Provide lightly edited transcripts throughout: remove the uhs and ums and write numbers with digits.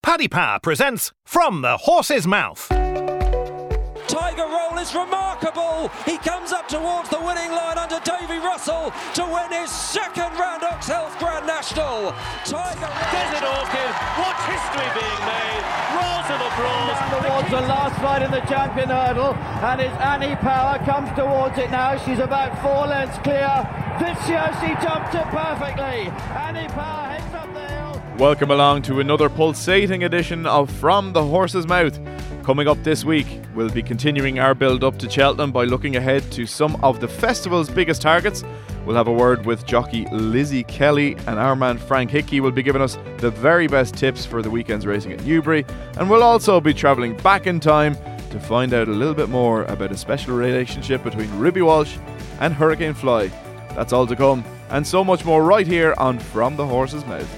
Paddy Power presents From the Horse's Mouth. Tiger Roll is remarkable. He comes up towards the winning line under Davy Russell to win his second Randox Health Grand National. Tiger Desert Orchid, watch history being made. Rolls of applause. Down towards the last fight in the champion hurdle, and it's Annie Power comes towards it now. She's about 4 lengths clear. Viziosi jumped it perfectly. Annie Power heads up the hill. Welcome along to another pulsating edition of From the Horse's Mouth. Coming up this week, we'll be continuing our build up to Cheltenham by looking ahead to some of the festival's biggest targets. We'll have a word with jockey Lizzie Kelly, and our man Frank Hickey will be giving us the very best tips for the weekend's racing at Newbury. And we'll also be travelling back in time to find out a little bit more about a special relationship between Ruby Walsh and Hurricane Fly. That's all to come, and so much more right here on From the Horse's Mouth.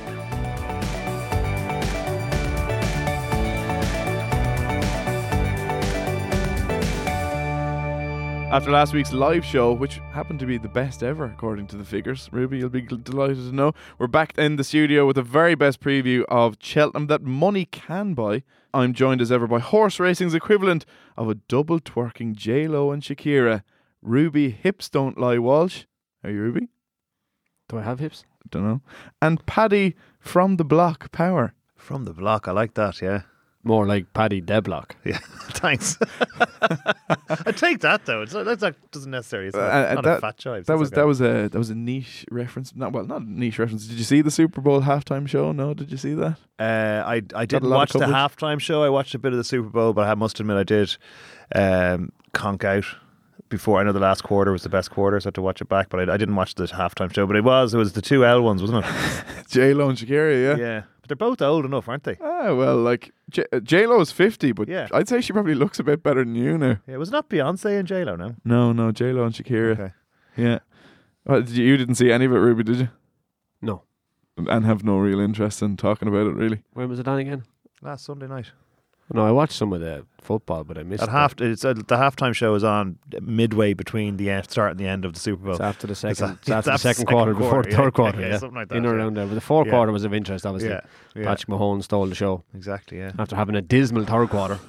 After last week's live show, which happened to be the best ever according to the figures, Ruby, you'll be delighted to know, we're back in the studio with the very best preview of Cheltenham that money can buy. I'm joined as ever by horse racing's equivalent of a double twerking J-Lo and Shakira, Ruby Hips Don't Lie Walsh. Are you Ruby? Do I have hips? Don't know. And Paddy from the Block Power. From the Block, I like that, yeah. More like Paddy Deblock. Yeah, thanks. I take that though. That doesn't necessarily. It's not a fat jive. That was a niche reference. Not a niche reference. Did you see the Super Bowl halftime show? No, did you see that? I didn't watch the halftime show. I watched a bit of the Super Bowl, but I must admit I did conk out before. I know the last quarter was the best quarter, so I had to watch it back. But I didn't watch the halftime show. But it was the two L ones, wasn't it? J-Lo and Shakira, yeah. Yeah. They're both old enough, aren't they? Ah, well, like J-Lo is 50, but yeah. I'd say she probably looks a bit better than you now. Yeah, was it not Beyonce and J-Lo now? No, J-Lo and Shakira. Okay. Yeah. Well, you didn't see any of it, Ruby, did you? No. And have no real interest in talking about it, really? When was it on again? Last Sunday night. No, I watched some of the football, but I missed the halftime show is on midway between the start and the end of the Super Bowl. It's after the second. It's after the second quarter, before the third quarter. Yeah, something like that. In or around there, but the fourth quarter was of interest, obviously. Yeah. Patrick Mahone stole the show. Exactly. Yeah. After having a dismal third quarter.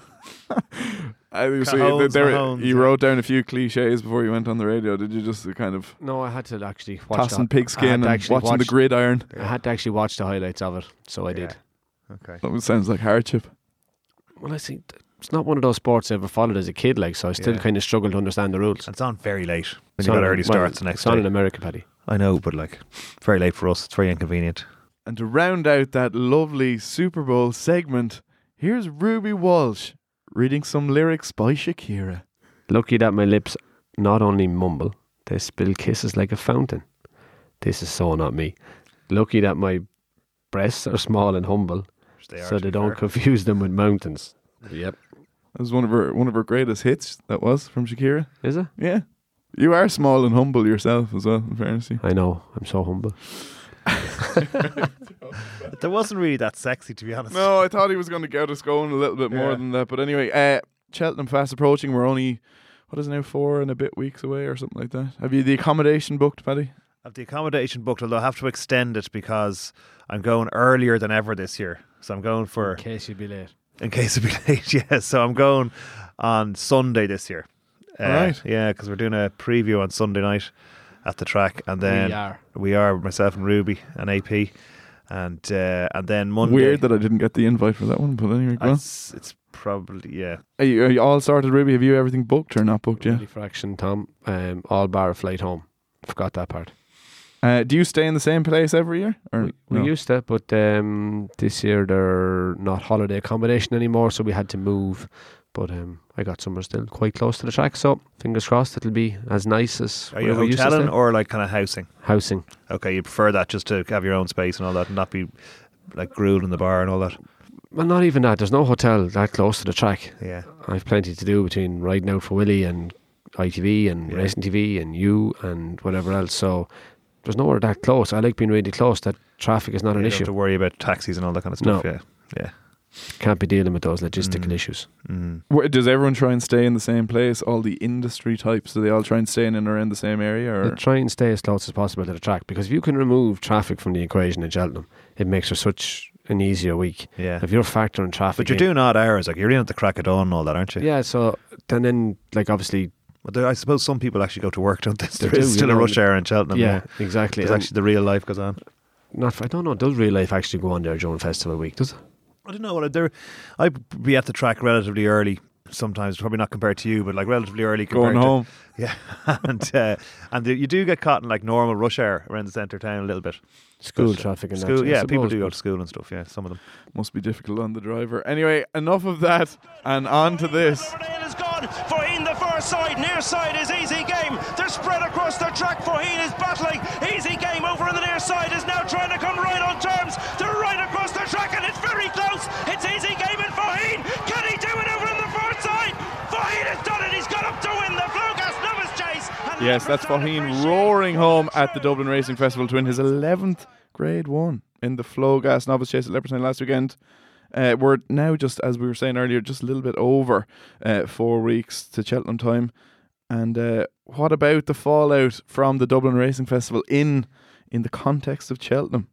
You wrote down a few cliches before you went on the radio. Did you just kind of? No, I had to actually watch tossing pigskin and watching the gridiron. I had to actually watch the highlights of it, so I did. Okay. That sounds like hardship. Well, I see. It's not one of those sports I ever followed as a kid, so I still kind of struggle to understand the rules. It's on very late. When you got early starts the next day. It's on in America, Paddy. I know, but very late for us. It's very inconvenient. And to round out that lovely Super Bowl segment, here's Ruby Walsh reading some lyrics by Shakira. Lucky that my lips not only mumble, they spill kisses like a fountain. This is so not me. Lucky that my breasts are small and humble, so they don't confuse them with mountains. Yep. That was one of her greatest hits, that was, from Shakira. Is it? Yeah. You are small and humble yourself as well, in fairness. I know. I'm so humble. There wasn't really that sexy, to be honest. No, I thought he was going to get us going a little bit more than that. But anyway, Cheltenham fast approaching. We're only, 4 and a bit weeks away or something like that. Have you the accommodation booked, Paddy? I have the accommodation booked, although I have to extend it because I'm going earlier than ever this year. So I'm going for... In case you'd be late. In case it'd be late, yeah. So I'm going on Sunday this year. Right. Yeah, because we're doing a preview on Sunday night at the track, and then we are myself and Ruby and AP, and then Monday. Weird that I didn't get the invite for that one, but anyway, go on. It's probably Are you all sorted, Ruby? Have you everything booked or not booked yet? Ready for action, Tom. All bar a flight home. Forgot that part. Do you stay in the same place every year? Or we used to, but this year they're not holiday accommodation anymore, so we had to move. But I got somewhere still quite close to the track, so fingers crossed it'll be as nice as Are you hoteling or kind of housing? Housing. Okay, you prefer that, just to have your own space and all that, and not be grilled in the bar and all that? Well, not even that. There's no hotel that close to the track. Yeah. I've plenty to do between riding out for Willie and ITV and Racing TV and you and whatever else, so there's nowhere that close. I like being really close. That traffic is not an issue. You don't have to worry about taxis and all that kind of stuff. No. Yeah. Can't be dealing with those logistical issues. Does everyone try and stay in the same place? All the industry types, do they all try and stay in and around the same area? Or? They try and stay as close as possible to the track, because if you can remove traffic from the equation in Cheltenham, it makes for such an easier week. Yeah. If you're factoring traffic, but you're doing odd hours, like you're in at the crack of dawn and all that, aren't you? Yeah. So then like obviously. But I suppose some people actually go to work, don't they? There do, is still a rush hour in Cheltenham. Yeah, exactly. Because actually the real life goes on. I don't know. Does real life actually go on there during festival week? Does it? I don't know. I'd be at the track relatively early. Sometimes, probably not compared to you, but like relatively early. Going home. Yeah, and you do get caught in like normal rush hour around the centre of town a little bit. School traffic and school, that. yeah, people do go to school and stuff. Yeah, some of them. Must be difficult on the driver. Anyway, enough of that, and on to this. Riverdale is gone. Faheen the far side, near side is Easy Game. They're spread across the track. Faheen is battling. Easy Game over on the near side is now trying to come right on terms. They're right across the track, and it's very close. It's Easy Game and Faheen. Can he do it over on the far side? Faheen has done it. He's got up to win the Flogas Novice Chase. Yes, that's Faheen roaring home at the Dublin Racing Festival to win his 11th Grade 1 in the Flogas Novice Chase at Leopardstown last weekend. We're now, just as we were saying earlier, just a little bit over 4 weeks to Cheltenham time. And what about the fallout from the Dublin Racing Festival in the context of Cheltenham?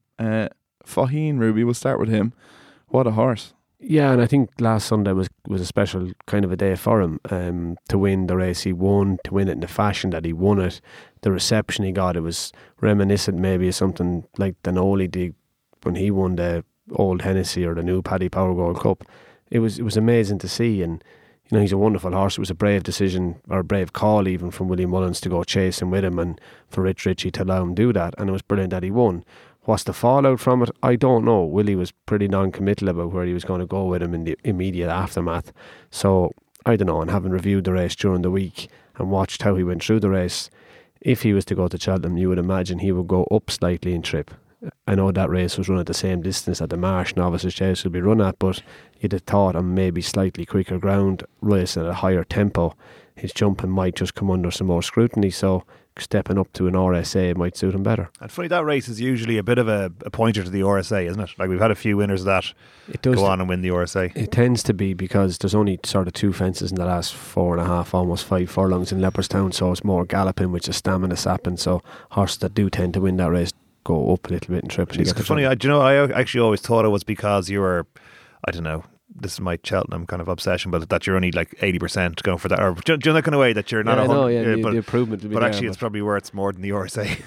Faheen, Ruby, we'll start with him. What a horse. Yeah, and I think last Sunday was a special kind of a day for him to win the race he won, to win it in the fashion that he won it. The reception he got, it was reminiscent maybe of something like the Noli did when he won the old Hennessy or the new Paddy Power Gold Cup. It was amazing to see, and you know, he's a wonderful horse. It was a brave decision, or a brave call even, from Willie Mullins to go chasing with him, and for Rich Ritchie to allow him do that, and it was brilliant that he won. What's the fallout from it? I don't know. Willie was pretty non-committal about where he was going to go with him in the immediate aftermath. So, I don't know, and having reviewed the race during the week and watched how he went through the race, if he was to go to Cheltenham, you would imagine he would go up slightly in trip. I know that race was run at the same distance that the Marsh Novices Chase will be run at, but you'd have thought on maybe slightly quicker ground, racing at a higher tempo, his jumping might just come under some more scrutiny, so stepping up to an RSA might suit him better. And funny, that race is usually a bit of a pointer to the RSA, isn't it? Like, we've had a few winners of that go on and win the RSA. It tends to be, because there's only sort of 2 fences in the last 4.5, almost 5 furlongs in Leopardstown, so it's more galloping, which is stamina sapping, so horses that do tend to win that race go up a little bit in trip. It's funny, I actually always thought it was because you were, I don't know, this is my Cheltenham kind of obsession, but that you're only like 80% going for that, or do you know that kind of way that you're not 100%, the improvement will be but there, actually it's probably worth more than the RSA.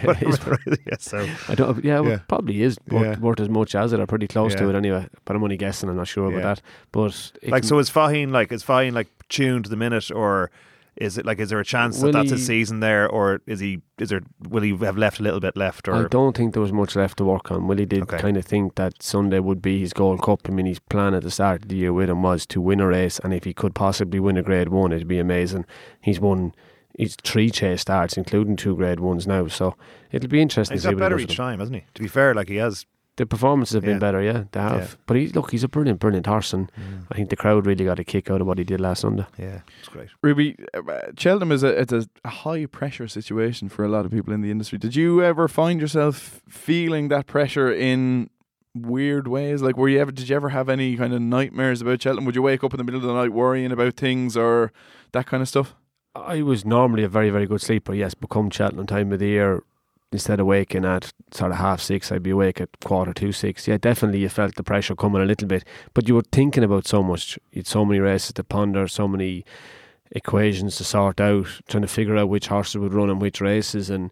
It probably is worth as much as it, or pretty close to it anyway, but I'm only guessing, I'm not sure about that. But so is Faheen tuned to the minute, or is it like, is there a chance that that's his season there, or will he have left a little bit left? Or I don't think there was much left to work on. Willie did kind of think that Sunday would be his Gold Cup. I mean, his plan at the start of the year with him was to win a race, and if he could possibly win a Grade 1, it'd be amazing. He's won his 3 chase starts, including 2 Grade 1s now, so it'll be interesting to see what he does. He's got better each time, hasn't he? To be fair, like, he has. The performances have been better, they have. Yeah. But he's a brilliant horse, and I think the crowd really got a kick out of what he did last Sunday. Yeah, it's great. Ruby, Cheltenham is a high pressure situation for a lot of people in the industry. Did you ever find yourself feeling that pressure in weird ways? Like, did you ever have any kind of nightmares about Cheltenham? Would you wake up in the middle of the night worrying about things or that kind of stuff? I was normally a very, very good sleeper, yes, but come Cheltenham time of the year, instead of waking at sort of 6:30, I'd be awake at 6:45. Yeah, definitely you felt the pressure coming a little bit, but you were thinking about so much. You had so many races to ponder, so many equations to sort out, trying to figure out which horses would run in which races, and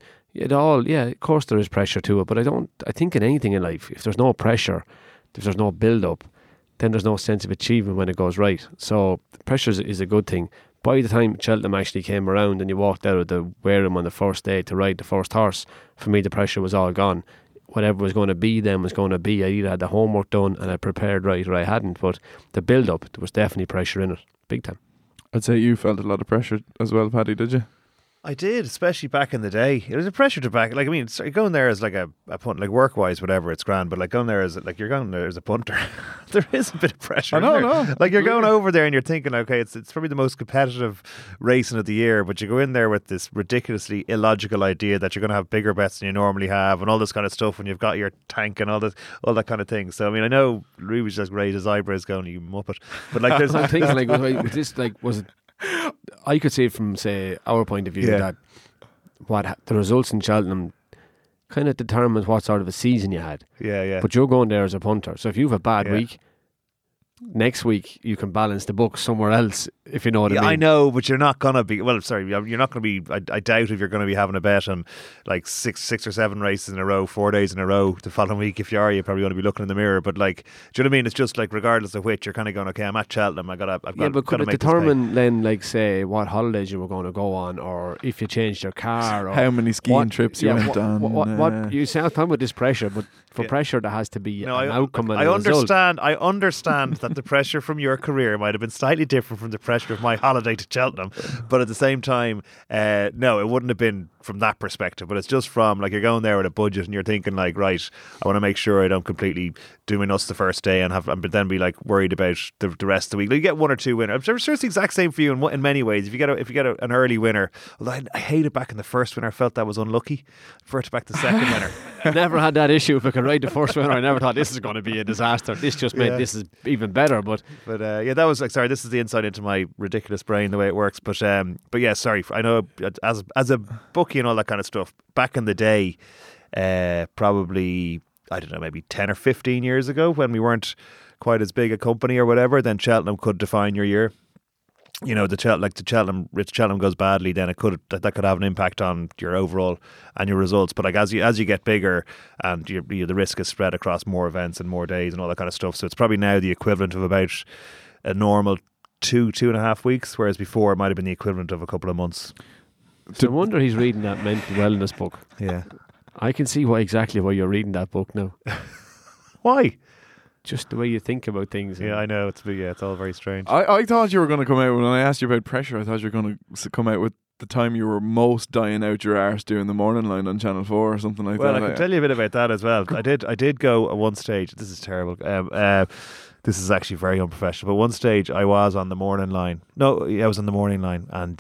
of course there is pressure to it, but I think in anything in life, if there's no pressure, if there's no build-up, then there's no sense of achievement when it goes right. So pressure is a good thing. By the time Cheltenham actually came around and you walked out of the Wareham on the first day to ride the first horse, for me the pressure was all gone. Whatever was going to be then was going to be. I either had the homework done and I prepared right, or I hadn't. But the build-up, there was definitely pressure in it, big time. I'd say you felt a lot of pressure as well, Paddy, did you? I did, especially back in the day. It was a pressure to back. Like, I mean, going there as like a punt, like work-wise, whatever, it's grand. But like going there as like, you're going there as a punter, there is a bit of pressure. I know. Like, you're going over there and you're thinking, okay, it's probably the most competitive racing of the year. But you go in there with this ridiculously illogical idea that you're going to have bigger bets than you normally have, and all this kind of stuff. And you've got your tank and all that kind of thing. So I mean, I know Ruby's just raised his eyebrows, going, "You muppet." But like, there's I'm thinking, like, this, like, was it? I could see it from, say, our point of view that the results in Cheltenham kind of determines what sort of a season you had. Yeah. But you're going there as a punter. So if you have a bad week, next week you can balance the books somewhere else, if you know what I mean. I know, but you're not going to be, you're not going to be, I doubt if you're going to be having a bet on like six or seven races in a row, 4 days in a row the following week. If you are, you probably want to be looking in the mirror. But like, do you know what I mean? It's just like, regardless of which, you're kind of going, okay, I'm at Cheltenham, I've got but could it determine then, like, say, what holidays you were going to go on, or if you changed your car, or how many skiing trips you went on? What you sound talking about this pressure, but for pressure there has to be an outcome and a result. I understand that the pressure from your career might have been slightly different from the pressure of my holiday to Cheltenham, but at the same time, no, it wouldn't have been from that perspective. But it's just from, like, you're going there with a budget and you're thinking, like, right, I want to make sure I don't completely do my nuts the first day and then be like worried about the rest of the week. Like, you get one or two winners. I'm sure it's the exact same for you in many ways. If you get an early winner, although I hate it back in the first winner, I felt that was unlucky. For it back the second winner. I never had that issue. If I could ride the first winner, I never thought this is going to be a disaster. This just made this is even better. But that was like, sorry, this is the insight into my ridiculous brain, the way it works. But yeah, sorry. I know as a bookie and all that kind of stuff, back in the day, probably, I don't know, maybe 10 or 15 years ago, when we weren't quite as big a company or whatever, then Cheltenham could define your year. You know, if Cheltenham goes badly, then that could have an impact on your overall annual results. But like as you get bigger, and the risk is spread across more events and more days and all that kind of stuff. So it's probably now the equivalent of about a normal 2.5 weeks, whereas before it might have been the equivalent of a couple of months. No wonder he's reading that mental wellness book. Yeah, I can see exactly why you're reading that book now. Why? Just the way you think about things. Yeah, I know. It's all very strange. I thought you were going to come out, when I asked you about pressure, I thought you were going to come out with the time you were most dying out your arse doing the morning line on Channel 4 or something like that. Well, I can tell you a bit about that as well. I did go at one stage. This is terrible. This is actually very unprofessional. But one stage I was on the morning line. No, I was on the morning line, and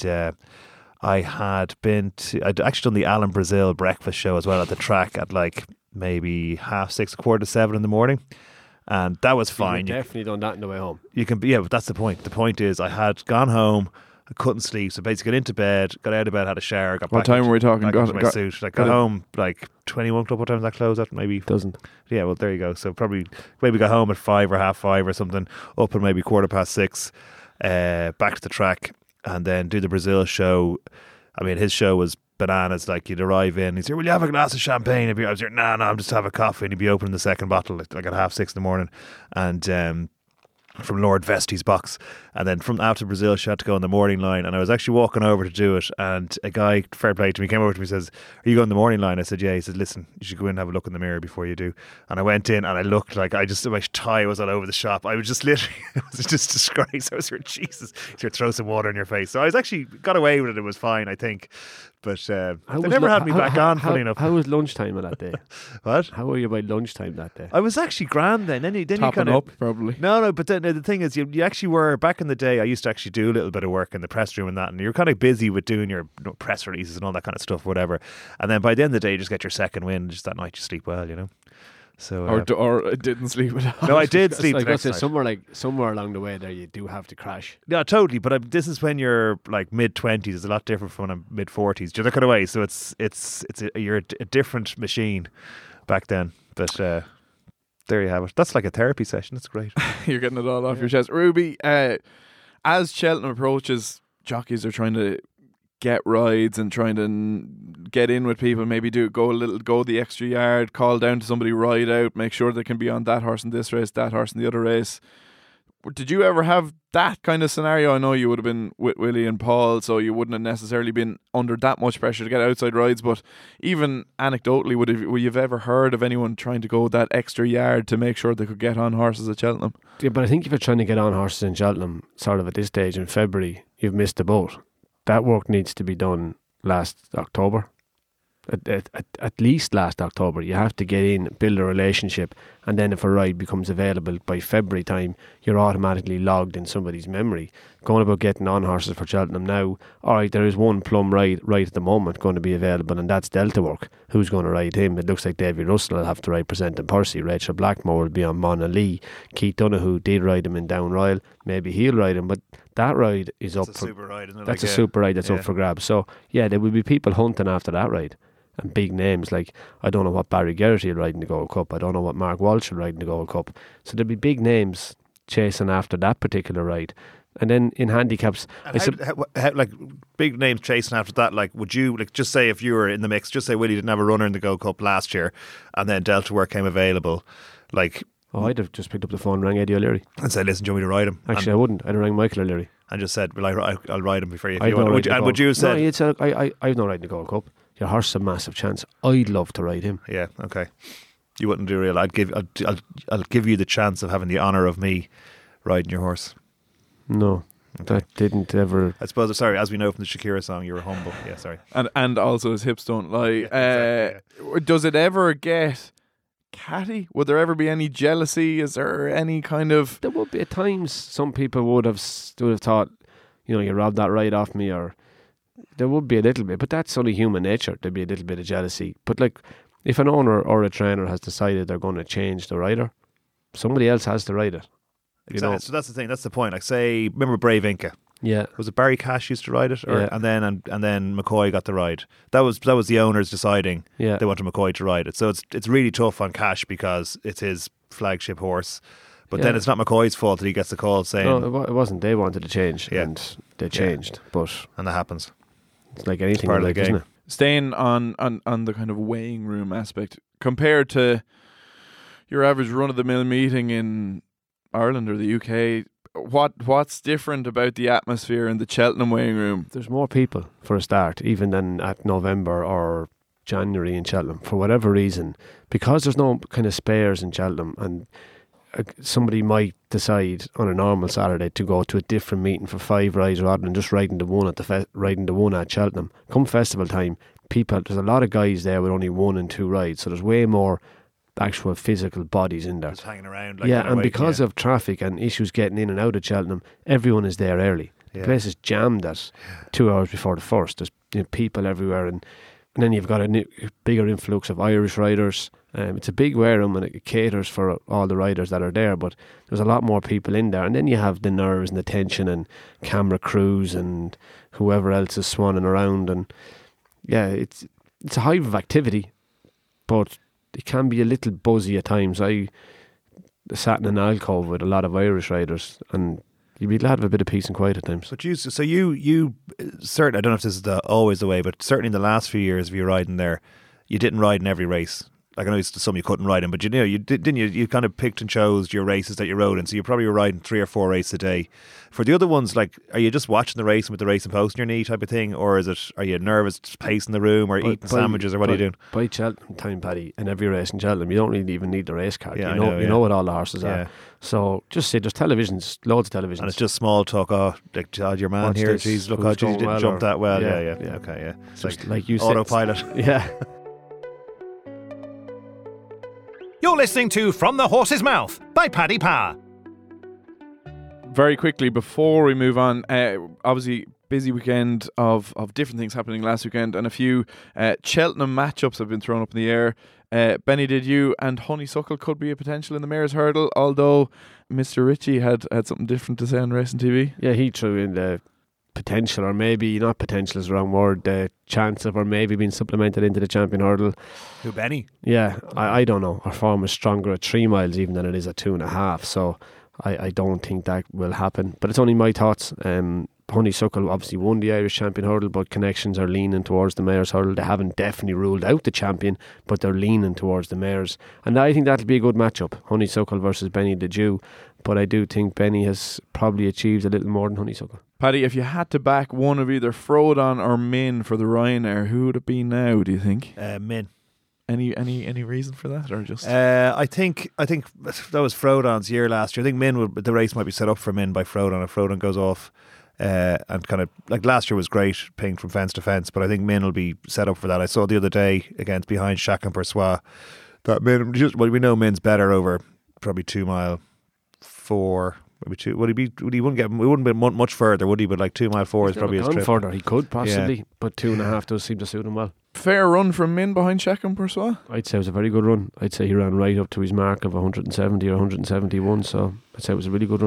I'd actually done the Alan Brazil breakfast show as well at the track at like maybe 6:30, 7:15 in the morning. And that was fine. You've definitely done that on the way home. You can, but that's the point. The point is, I had gone home, I couldn't sleep, so basically got into bed, got out of bed, had a shower, got what back. What time were we talking? Got my suit. Like, got home like 21 o'clock. What time does that close at? Maybe doesn't. Yeah, well, there you go. So probably maybe got home at 5 or 5:30 or something. Up at maybe 6:15. Back to the track, and then do the Brazil show. I mean, his show was bananas. Like, you'd arrive in, he'd say, "Will you have a glass of champagne?" I was like, "No, I'm just have a coffee." And he'd be opening the second bottle like at 6:30 in the morning, and from Lord Vestey's box. And then from after Brazil, she had to go on the morning line, and I was actually walking over to do it, and a guy, fair play to me, came over to me and says, "Are you going the morning line?" I said, "Yeah." He said, "Listen, you should go in and have a look in the mirror before you do." And I went in and I looked like my tie was all over the shop. I was just literally, it was just disgrace. I was like, Jesus, you throw some water in your face. So I was actually got away with it. It was fine, I think. But they never had me back on, funny enough. How was lunchtime on that day? What? How were you by lunchtime that day? I was actually grand then. Then you topping up, probably. No, but then the thing is, you actually were, back in the day, I used to actually do a little bit of work in the press room and that, and you're kind of busy with doing your press releases and all that kind of stuff, whatever. And then by the end of the day, you just get your second win, just that night you sleep well, you know. So or I didn't sleep at all. No, I did sleep. Like, somewhere along the way there, you do have to crash. Yeah, totally. But this is when you're like mid-20s. It's a lot different from when I'm mid-40s. You're that kind of way. So you're a different machine back then. But there you have it. That's like a therapy session. That's great. You're getting it all off your chest, Ruby. As Cheltenham approaches, jockeys are trying to get rides and trying to get in with people, maybe go the extra yard, call down to somebody, ride out, make sure they can be on that horse in this race, that horse in the other race. Did you ever have that kind of scenario? I know you would have been with Willie and Paul, so you wouldn't have necessarily been under that much pressure to get outside rides, but even anecdotally, would you have ever heard of anyone trying to go that extra yard to make sure they could get on horses at Cheltenham? Yeah, but I think if you're trying to get on horses in Cheltenham sort of at this stage in February, you've missed the boat. That work needs to be done last October. At least last October. You have to get in, build a relationship, and then if a ride becomes available by February time, you're automatically logged in somebody's memory. Going about getting on horses for Cheltenham now, alright, there is one plum ride right at the moment going to be available, and that's Delta Work. Who's going to ride him? It looks like Davy Russell will have to ride Presenting Percy. Rachel Blackmore will be on Mona Lee. Keith Donoghue did ride him in Down Royal. Maybe he'll ride him, but that ride is that's up a for... super ride, isn't it? That's a super ride that's up for grabs. So, yeah, there will be people hunting after that ride. and big names. Like, I don't know what Barry Geraghty will ride in the Gold Cup. I don't know what Mark Walsh will ride in the Gold Cup. So there'll be big names chasing after that particular ride. And then in handicaps, how, like big names chasing after that, like would you, like, just say if you were in the mix, just say Willie didn't have a runner in the Gold Cup last year and then Delta Work came available, like... Oh, I'd have just picked up the phone and rang Eddie O'Leary. And said, listen, do you want me to ride him? Actually, I wouldn't. I'd have rang Michael O'Leary. And just said, well, I'll ride him before you. If you want. And would you have said... No, you'd said, I've no ride in the Gold Cup. Your horse has a massive chance. I'd love to ride him. Yeah, okay. You wouldn't do real. I'll give you the chance of having the honour of me riding your horse. No. Okay. That didn't ever... I suppose, sorry, as we know from the Shakira song, you were humble. Yeah, sorry. And also his hips don't lie. Exactly. Does it ever get catty? Would there ever be any jealousy? Is there any kind of... There would be at times some people would have thought, you robbed that ride off me, or there would be a little bit, but that's only human nature. There'd be a little bit of jealousy. But like, if an owner or a trainer has decided they're going to change the rider, somebody else has to ride it. Exactly. So that's the thing. That's the point. Like, say, remember Brave Inca? Yeah. Was it Barry Cash used to ride it? Yeah. And then McCoy got the ride. That was the owners deciding they wanted McCoy to ride it. So it's really tough on Cash because it's his flagship horse. But then it's not McCoy's fault that he gets the call saying... No, it wasn't. They wanted to change and they changed. And that happens. It's like anything part in of the life, game. isn't it? Staying on the kind of weighing room aspect, compared to your average run-of-the-mill meeting in Ireland or the UK, what's different about the atmosphere in the Cheltenham weighing room? There's more people for a start, even than at November or January in Cheltenham, for whatever reason, because there's no kind of spares in Cheltenham, and somebody might decide on a normal Saturday to go to a different meeting for 5 rides rather than just riding the one at Cheltenham. Come festival time, there's a lot of guys there with only 1 and 2 rides, so there's way more actual physical bodies in there. Just hanging around. Like because of traffic and issues getting in and out of Cheltenham, everyone is there early. The place is jammed at 2 hours before the first. There's people everywhere, and then you've got a bigger influx of Irish riders. It's a big wear room and it caters for all the riders that are there, but there's a lot more people in there. And then you have the nerves and the tension and camera crews and whoever else is swanning around. And yeah, it's a hive of activity, but it can be a little buzzy at times. I sat in an alcove with a lot of Irish riders, and you'd be glad of a bit of peace and quiet at times. But you certainly, I don't know if this is always the way, but certainly in the last few years of you riding there, you didn't ride in every race. Like, I know some you couldn't ride in, but you kind of picked and chose your races that you rode in, so you probably were riding 3 or 4 races a day. For the other ones, like, are you just watching the race with the racing post in your knee type of thing, or are you nervous just pacing the room or eating sandwiches, or what are you doing? By Cheltenham time, Paddy, in every race in Cheltenham, you don't really even need the race card. Yeah, you know what all the horses are. So just say there's televisions, loads of televisions. And it's just small talk, your man Watch here, this, geez, look, who's geez, he didn't going jump well, that well. yeah. Yeah. Okay, yeah. It's just like you said, autopilot. Yeah. You're listening to From the Horse's Mouth by Paddy Power. Very quickly, before we move on, obviously busy weekend of different things happening last weekend, and a few Cheltenham matchups have been thrown up in the air. Benny, did you and Honeysuckle could be a potential in the Mayor's Hurdle, although Mr. Ritchie had something different to say on Racing TV? Yeah, he threw in the potential, or maybe not potential is the wrong word, the chance of, or maybe being supplemented into the Champion Hurdle. Who, Benny? Yeah, I don't know. Our form is stronger at 3 miles even than it is at 2.5, so I don't think that will happen. But it's only my thoughts. Honeysuckle obviously won the Irish Champion Hurdle, but connections are leaning towards the Mayor's Hurdle. They haven't definitely ruled out the champion, but they're leaning towards the Mayor's. And I think that'll be a good matchup, Honeysuckle versus Benny the Jew. But I do think Benny has probably achieved a little more than Honeysuckle. Paddy, if you had to back one of either Frodon or Min for the Ryanair, who would it be now, do you think? Min. Any reason for that, or just? I think that was Frodon's year last year. I think the race might be set up for Min by Frodon if Frodon goes off. And kind of like last year was great, pinged from fence to fence, but I think Min will be set up for that. I saw the other day against behind Shack and Persois that Min, we know Min's better over probably 2 mile 4. Maybe 2. We wouldn't be much further, would he? But like 2 mile 4 is probably his trip. Further, he could possibly, but 2.5 does seem to suit him well. Fair run from Min behind Shack and Persois? I'd say it was a very good run. I'd say he ran right up to his mark of 170 or 171, so I'd say it was a really good run.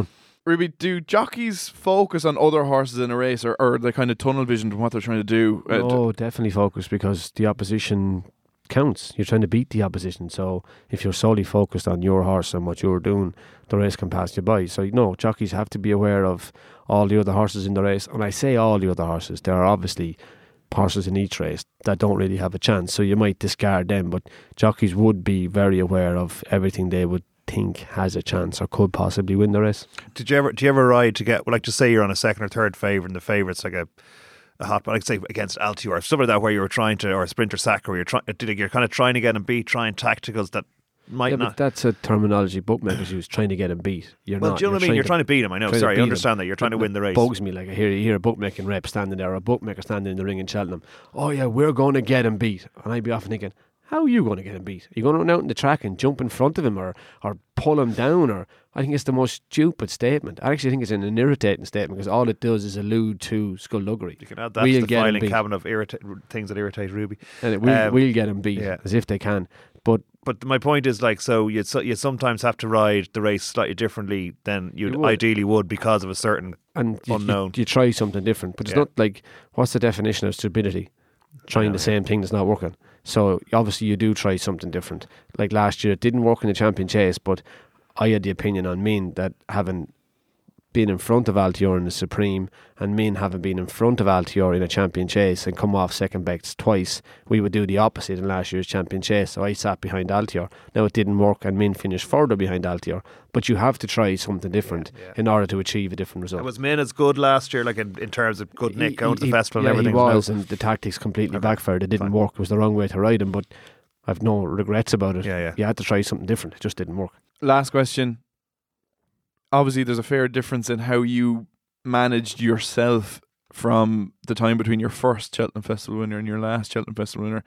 Ruby, do jockeys focus on other horses in a race, or are they kind of tunnel vision from what they're trying to do? Oh, definitely focus, because the opposition counts. You're trying to beat the opposition. So if you're solely focused on your horse and what you're doing, the race can pass you by. So jockeys have to be aware of all the other horses in the race. And I say all the other horses, there are obviously horses in each race that don't really have a chance, so you might discard them, but jockeys would be very aware of everything they would think has a chance or could possibly win the race. Do you ever ride to get, like, just say you're on a second or third favourite and the favourite's like a hot, like say against Altior, something like that, where you were trying to, or a Sprinter Sack, where you're kind of trying to get him beat, trying tacticals that might not. But that's a terminology bookmakers use, trying to get him beat. You're well, not. Do you know what I mean? You're trying to beat him. I know. Sorry, I understand that. You're trying to win the race. It bugs me. Like, I hear a bookmaking rep standing there, or a bookmaker standing in the ring in Cheltenham. Oh yeah, we're going to get him beat, and I'd be often thinking, how are you going to get him beat? Are you going to run out in the track and jump in front of him, or pull him down? Or I think it's the most stupid statement. I actually think it's an irritating statement, because all it does is allude to skullduggery. You can add that to the filing cabinet of things that irritate Ruby. And we'll get him beat, as if they can. But my point is, like, so you sometimes have to ride the race slightly differently than you ideally would, because of a certain unknown. You try something different, but it's not like, what's the definition of stupidity? Trying the same thing that's not working. So obviously you do try something different. Like last year, it didn't work in the Champion Chase, but I had the opinion on Min that, having been in front of Altior in the Supreme, and Min having been in front of Altior in a Champion Chase and come off second best twice, we would do the opposite in last year's Champion Chase. So I sat behind Altior. Now it didn't work, and Min finished further behind Altior. But you have to try something different in order to achieve a different result. Was Min as good last year, like in terms of good Nick going to the festival and everything? He was, and the tactics completely backfired. It didn't work. It was the wrong way to ride him, but I've no regrets about it. You had to try something different. It just didn't work. Last question. Obviously, there's a fair difference in how you managed yourself from the time between your first Cheltenham Festival winner and your last Cheltenham Festival winner.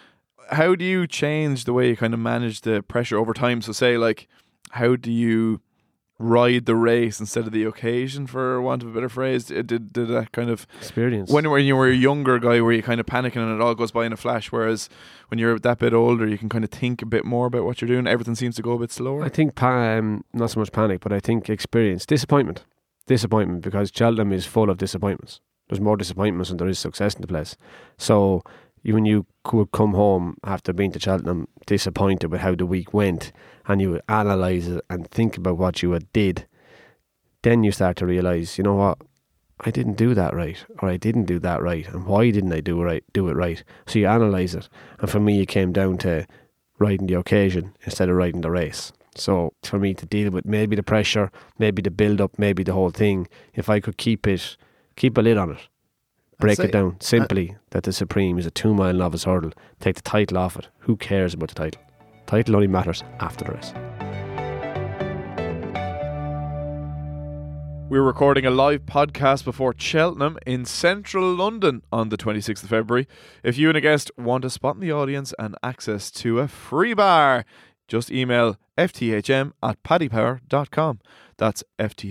How do you change the way you kind of manage the pressure over time? So say, like, how do you ride the race instead of the occasion, for want of a better phrase? Did that kind of experience, when you were a younger guy, were you kind of panicking and it all goes by in a flash, whereas when you're that bit older, you can kind of think a bit more about what you're doing, everything seems to go a bit slower? I think not so much panic, but I think experience. Disappointment, because Cheltenham is full of disappointments. There's more disappointments than there is success in the place. So when you could come home after being to Cheltenham disappointed with how the week went, and you would analyse it and think about what you did, then you start to realise, you know what, I didn't do that right, or I didn't do that right, and why didn't I do it right? So you analyse it, and for me it came down to riding the occasion instead of riding the race. So for me to deal with maybe the pressure, maybe the build up, maybe the whole thing, if I could keep a lid on it, break it down simply that the Supreme is a 2 mile novice hurdle, take the title off it. Who cares about the title? Title only matters after the race. We're recording a live podcast before Cheltenham in central London on the 26th of February. If you and a guest want a spot in the audience and access to a free bar, just email fthm@paddypower.com. That's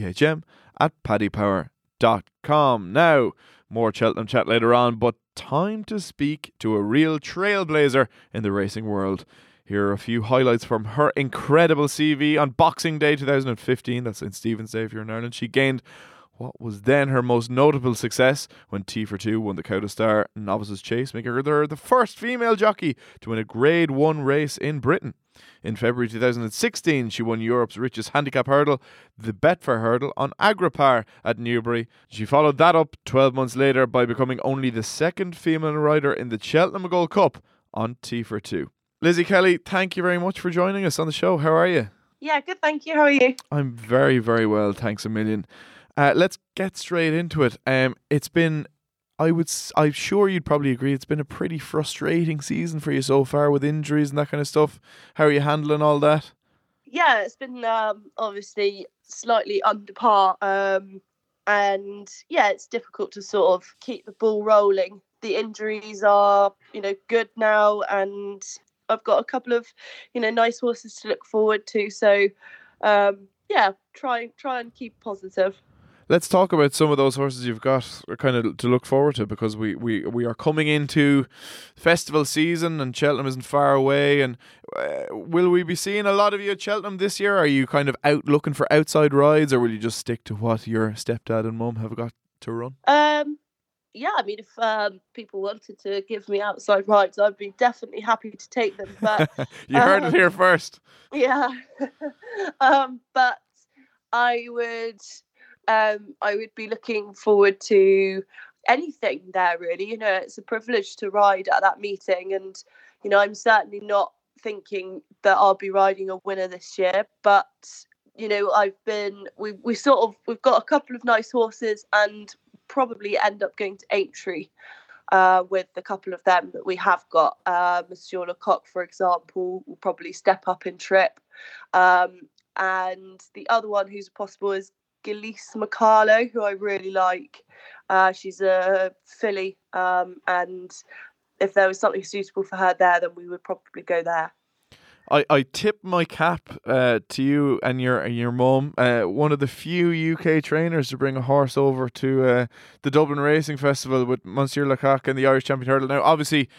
fthm@paddypower.com. Now, more Cheltenham chat later on, but time to speak to a real trailblazer in the racing world. Here are a few highlights from her incredible CV. On Boxing Day 2015, that's St. Stephen's Day if you're in Ireland, she gained what was then her most notable success when T42 won the Cowden Star Novices Chase, making her the first female jockey to win a Grade 1 race in Britain. In February 2016, she won Europe's richest handicap hurdle, the Betfair Hurdle, on Agripar at Newbury. She followed that up 12 months later by becoming only the second female rider in the Cheltenham Gold Cup on T42. Lizzie Kelly, thank you very much for joining us on the show. How are you? Yeah, good, thank you. How are you? I'm very, very well. Thanks a million. Let's get straight into it. It's been, I'm sure you'd probably agree, it's been a pretty frustrating season for you so far with injuries and that kind of stuff. How are you handling all that? Yeah, it's been obviously slightly under par. And yeah, it's difficult to sort of keep the ball rolling. The injuries are, good now, and I've got a couple of, nice horses to look forward to. So, try and keep positive. Let's talk about some of those horses you've got kind of to look forward to, because we are coming into festival season and Cheltenham isn't far away. And will we be seeing a lot of you at Cheltenham this year? Are you kind of out looking for outside rides, or will you just stick to what your stepdad and mum have got to run? Yeah, I mean, if people wanted to give me outside rides, I'd be definitely happy to take them. But you heard it here first. Yeah, but I would be looking forward to anything there, really. You know, it's a privilege to ride at that meeting, and you know, I'm certainly not thinking that I'll be riding a winner this year. But you know, we've got a couple of nice horses, and probably end up going to Aintree with a couple of them that we have got. Monsieur Lecoq, for example, will probably step up in trip. And the other one who's possible is Gilise Macalo, who I really like. She's a filly, and if there was something suitable for her there, then we would probably go there. I tip my cap to you and your mum. One of the few UK trainers to bring a horse over to the Dublin Racing Festival with Monsieur Lecoq and the Irish Champion Hurdle. Now, obviously,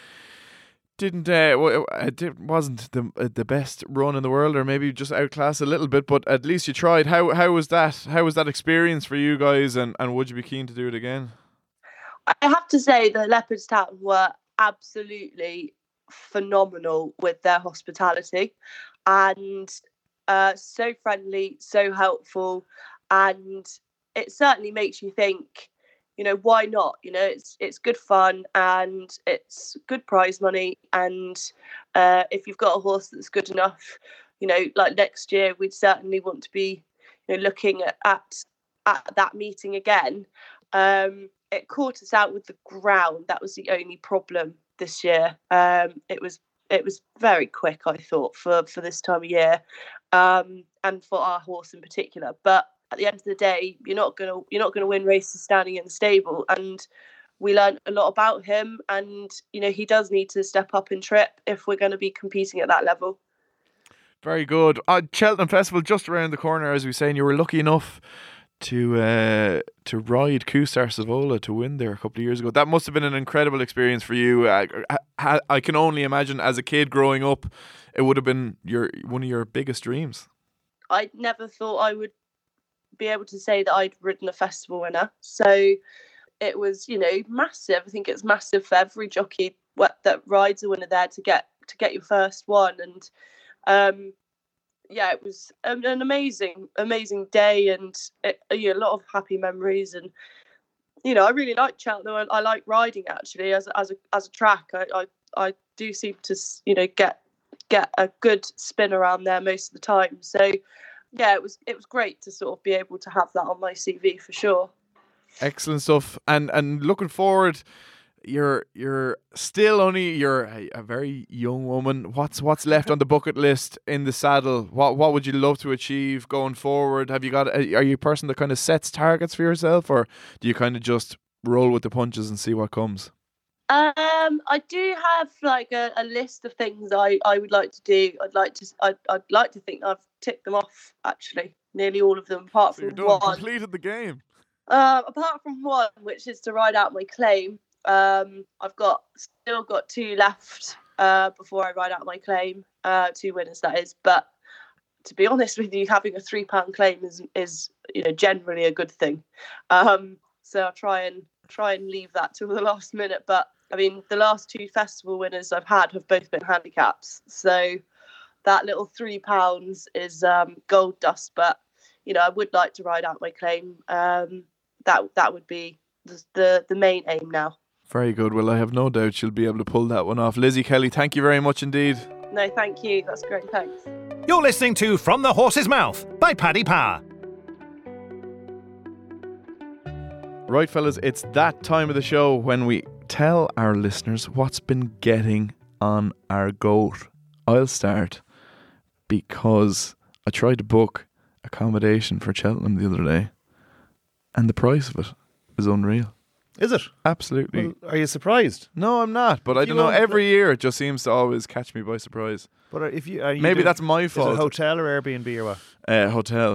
it wasn't the best run in the world, or maybe just outclassed a little bit, but at least you tried. How was that? How was that experience for you guys, and would you be keen to do it again? I have to say the Leopardstown were absolutely phenomenal with their hospitality, and so friendly, so helpful, and it certainly makes you think, you know, why not? You know, it's good fun and it's good prize money, and if you've got a horse that's good enough, you know, like next year we'd certainly want to be, you know, looking at that meeting again. It caught us out with the ground. That was the only problem this year. It was very quick, I thought, for this time of year, and for our horse in particular. But at the end of the day, you're not gonna win races standing in the stable. And we learned a lot about him, and you know, he does need to step up in trip if we're going to be competing at that level. Very good. Cheltenham Festival just around the corner, as we say, and you were lucky enough to ride Kusar Savola to win there a couple of years ago. That must have been an incredible experience for you. I can only imagine, as a kid growing up, it would have been one of your biggest dreams. I never thought I would be able to say that I'd ridden a festival winner. So it was, you know, massive. I think it's massive for every jockey that rides a winner there to get your first one. And yeah, it was an amazing day, and a lot of happy memories. And you know, I really like Cheltenham. I like riding actually as a track. I do seem to, you know, get a good spin around there most of the time. So yeah, it was great to sort of be able to have that on my CV for sure. Excellent stuff. And looking forward, you're still you're a very young woman. What's left on the bucket list in the saddle? What would you love to achieve going forward? Are you a person that kind of sets targets for yourself, or do you kind of just roll with the punches and see what comes? I do have like a list of things I would like to do. I'd like to think I've ticked them off, actually, nearly all of them, apart from one. Completed the game. Apart from one, which is to ride out my claim. I've still got two left before I ride out my claim. 2 winners, that is. But to be honest with you, having a £3 claim is you know, generally a good thing. So I'll try and leave that till the last minute. But I mean, the last 2 festival winners I've had have both been handicaps. So that little £3 is gold dust. But you know, I would like to ride out my claim. That would be the main aim now. Very good. Well, I have no doubt she'll be able to pull that one off. Lizzie Kelly, thank you very much indeed. No, thank you. That's great. Thanks. You're listening to From the Horse's Mouth by Paddy Power. Right, fellas, it's that time of the show when we tell our listeners what's been getting on our goat. I'll start because I tried to book accommodation for Cheltenham the other day, and the price of it is unreal. Is it? Absolutely. Well, are you surprised? No, I'm not. But I don't know. Every year it just seems to always catch me by surprise. But if you maybe that's my fault. Is it hotel or Airbnb or what? Hotel.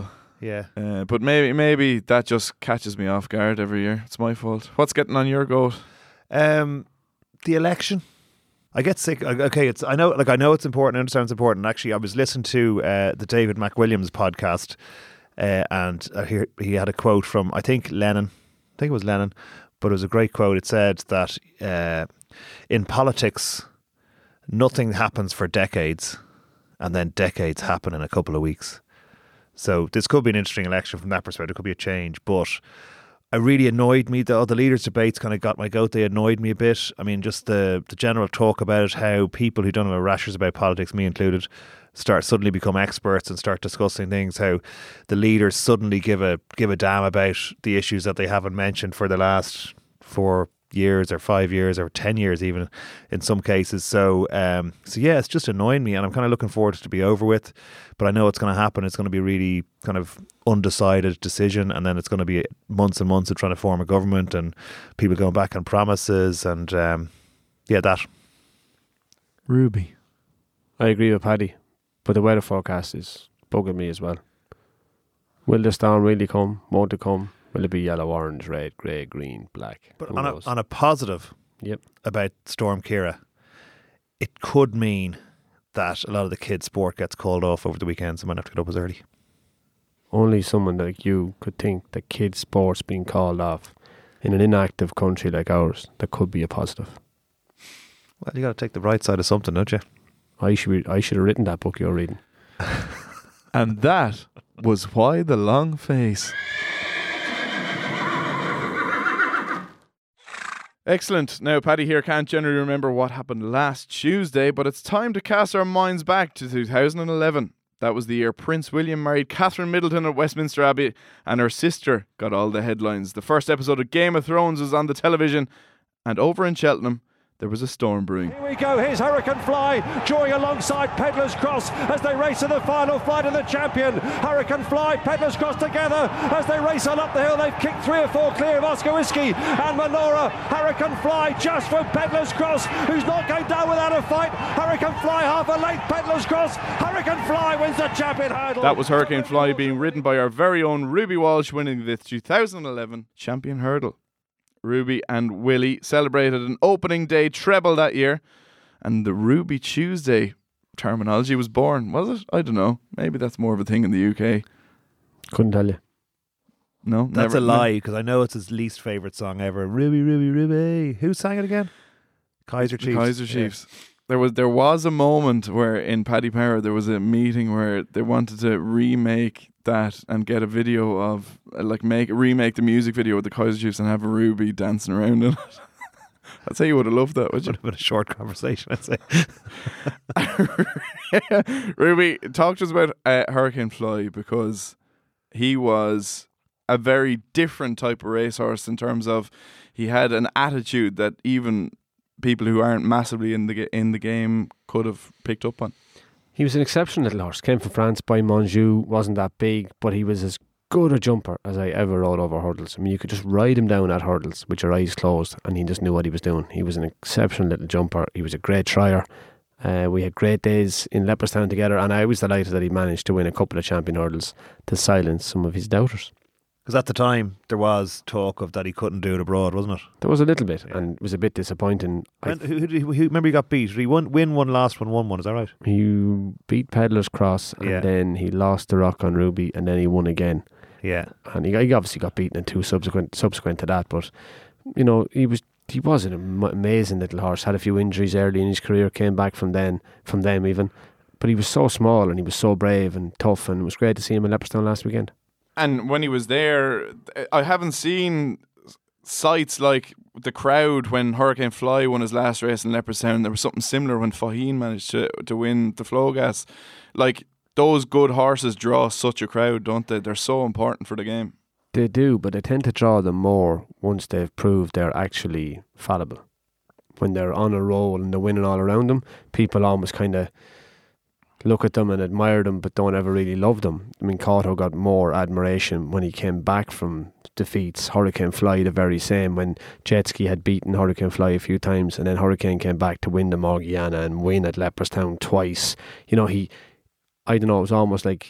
Yeah. But maybe that just catches me off guard every year. It's my fault. What's getting on your goat? The election. I get sick. Okay, I know it's important. I understand it's important. Actually, I was listening to the David McWilliams podcast, and he had a quote from I think Lenin. I think it was Lenin, but it was a great quote. It said that in politics, nothing happens for decades, and then decades happen in a couple of weeks. So this could be an interesting election from that perspective. It could be a change, but it really annoyed me. The leaders' debates kind of got my goat. They annoyed me a bit. I mean, just the general talk about it, how people who don't know rashers about politics, me included, suddenly become experts and start discussing things. How the leaders suddenly give a damn about the issues that they haven't mentioned for the last 4 years or 5 years or 10 years even in some cases. So yeah, it's just annoying me, and I'm kind of looking forward to be over with. But I know it's going to happen. It's going to be really kind of undecided decision, and then it's going to be months and months of trying to form a government and people going back on promises and that. Ruby. I agree with Paddy, but the weather forecast is bugging me as well. Will the storm really come? Won't it come? Will it be yellow, orange, red, grey, green, black? But on a positive about Storm Ciara, it could mean that a lot of the kids' sport gets called off over the weekend, so I might have to get up as early. Only someone like you could think that kids' sports being called off in an inactive country like ours, that could be a positive. Well, you got to take the right side of something, don't you? I should have written that book you're reading. And that was Why the Long Face. Excellent. Now, Paddy here can't generally remember what happened last Tuesday, but it's time to cast our minds back to 2011. That was the year Prince William married Catherine Middleton at Westminster Abbey, and her sister got all the headlines. The first episode of Game of Thrones was on the television, and over in Cheltenham, there was a storm brewing. Here we go, here's Hurricane Fly drawing alongside Pedlar's Cross as they race to the final flight of the champion. Hurricane Fly, Pedlar's Cross together as they race on up the hill. They've kicked 3 or 4 clear of Oscar Whiskey and Menora. Hurricane Fly just from Pedlar's Cross, who's not going down without a fight. Hurricane Fly half a length, Pedlar's Cross. Hurricane Fly wins the champion hurdle. That was Hurricane Fly being ridden by our very own Ruby Walsh, winning the 2011 champion hurdle. Ruby and Willie celebrated an opening day treble that year, and the Ruby Tuesday terminology was born, was it? I don't know. Maybe that's more of a thing in the UK. Couldn't tell you. No, that's a lie, because I know it's his least favourite song ever. Ruby, Ruby, Ruby. Who sang it again? Kaiser Chiefs. Kaiser Chiefs. Yeah. There was a moment where in Paddy Power there was a meeting where they wanted to remake that and get a video of remake the music video with the Kaiser Chiefs and have a Ruby dancing around in it. I'd say you would have loved that, would you? Would have been a short conversation, I'd say. Ruby, talk to us about Hurricane Fly, because he was a very different type of racehorse in terms of he had an attitude that even people who aren't massively in the game could have picked up on. He was an exceptional little horse. Came from France by Monjou, wasn't that big, but he was as good a jumper as I ever rode over hurdles. I mean, you could just ride him down at hurdles with your eyes closed and he just knew what he was doing. He was an exceptional little jumper. He was a great trier. We had great days in Leopardstown together, and I was delighted that he managed to win a couple of champion hurdles to silence some of his doubters. Because at the time, there was talk of that he couldn't do it abroad, wasn't it? There was a little bit, and it was a bit disappointing. Who remember he got beat? Did he win one, last one, won one, is that right? He beat Pedlar's Cross, and then he lost the Rock on Ruby, and then he won again. Yeah. And he obviously got beaten in 2 subsequent to that, but, you know, he was an amazing little horse, had a few injuries early in his career, came back from them even, but he was so small, and he was so brave and tough, and it was great to see him in Leopardstown last weekend. And when he was there, I haven't seen sights like the crowd when Hurricane Fly won his last race in Leopardstown. There was something similar when Faheen managed to win the Flowgas. Like, those good horses draw such a crowd, don't they? They're so important for the game. They do, but they tend to draw them more once they've proved they're actually fallible. When they're on a roll and they're winning all around them, people almost kind of look at them and admire them but don't ever really love them. I mean, Cotto got more admiration when he came back from defeats. Hurricane Fly the very same, when Jetski had beaten Hurricane Fly a few times and then Hurricane came back to win the Morgiana and win at Leopardstown twice. You know, it was almost like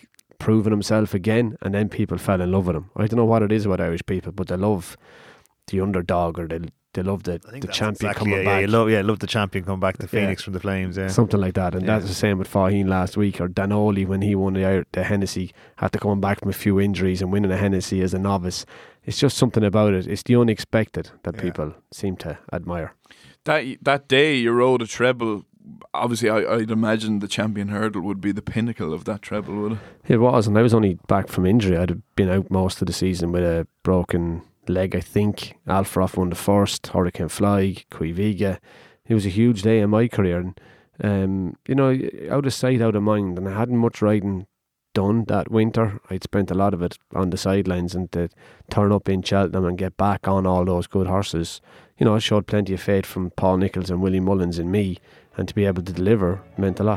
proving himself again, and then people fell in love with him. I don't know what it is about Irish people, but they love the underdog, or they love the champion coming back. Love the champion coming back, the Phoenix from the Flames, something like that. And that's the same with Faheen last week, or Danoli when he won the Hennessy, had to come back from a few injuries and winning a Hennessy as a novice. It's just something about it. It's the unexpected that people seem to admire. That day you rode a treble. Obviously, I'd imagine the champion hurdle would be the pinnacle of that treble, would it? It was, and I was only back from injury. I'd been out most of the season with a broken leg, I think. Alfroth won the first, Hurricane Fly, Cuiviga. It was a huge day in my career, and out of sight, out of mind. And I hadn't much riding done that winter. I'd spent a lot of it on the sidelines, and to turn up in Cheltenham and get back on all those good horses, I showed plenty of faith from Paul Nicholls and Willie Mullins in me, and to be able to deliver meant a lot.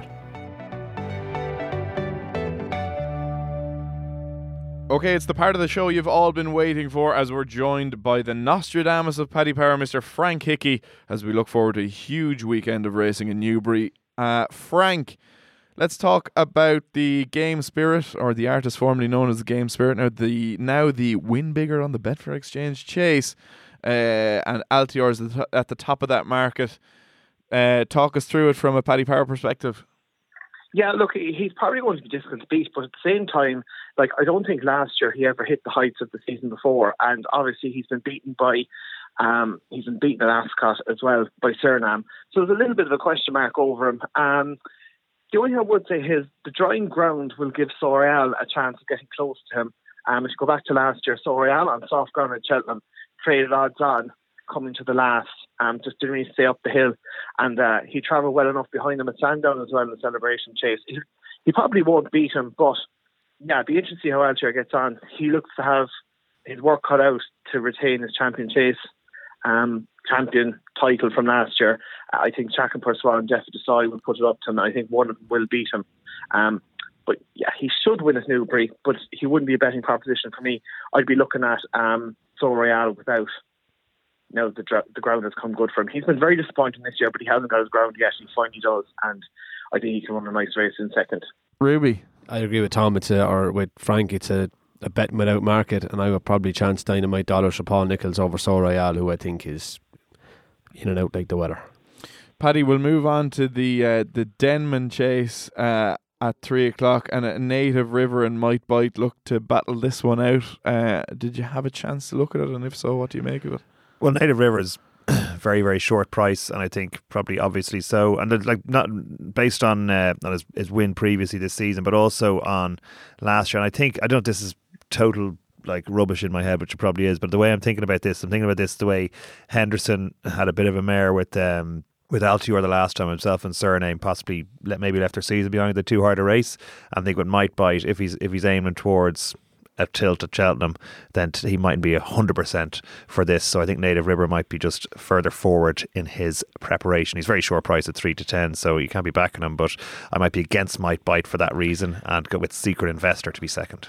Okay, it's the part of the show you've all been waiting for, as we're joined by the Nostradamus of Paddy Power, Mr. Frank Hickey, as we look forward to a huge weekend of racing in Newbury. Frank, let's talk about the Game Spirit, or the artist formerly known as the Game Spirit, now the Win Bigger on the Betfair Exchange Chase, and Altior is at the top of that market. Talk us through it from a Paddy Power perspective. Yeah, look, he's probably going to be difficult to beat, but at the same time, I don't think last year he ever hit the heights of the season before, and obviously he's been beaten at Ascot as well by Suriname, so there's a little bit of a question mark over him. The only thing I would say is the drying ground will give Soreal a chance of getting close to him. If you go back to last year, Soreal on soft ground at Cheltenham traded odds on coming to the last, just didn't really stay up the hill, and he travelled well enough behind him at Sandown as well in the Celebration Chase. He probably won't beat him, but yeah, it'd be interesting to see how Altior gets on. He looks to have his work cut out to retain his champion chase champion title from last year. I think Chacun Pour Soi and Jeff Desai will put it up to him. I think one of them will beat him. But yeah, he should win at Newbury, but he wouldn't be a betting proposition for me. I'd be looking at Soreal without. Now the ground has come good for him. He's been very disappointing this year, but he hasn't got his ground yet. He finally does, and I think he can run a nice race in second. Ruby, I agree with Tom. Or with Frank. It's a bet without market, and I would probably chance Dynamite Dollars for Paul Nicholls over Soreal, who I think is in and out like the weather. Paddy, we'll move on to the Denman Chase at 3 o'clock, and a Native River and Might Bite look to battle this one out. Did you have a chance to look at it, and if so, what do you make of it? Well, Native River is very, very short price, and I think probably obviously so, and not based on his win previously this season, but also on last year. And I don't know if this is total rubbish in my head, which it probably is, but the way I'm thinking about this the way Henderson had a bit of a mare with Altior the last time, himself and Suriname possibly maybe left their season behind, the too hard a race. And I think with Might Bite, if he's aiming towards a tilt at Cheltenham, then he mightn't be 100% for this. So I think Native River might be just further forward in his preparation. He's very short price at 3 to 10, so you can't be backing him, but I might be against Might Bite for that reason and go with Secret Investor to be second.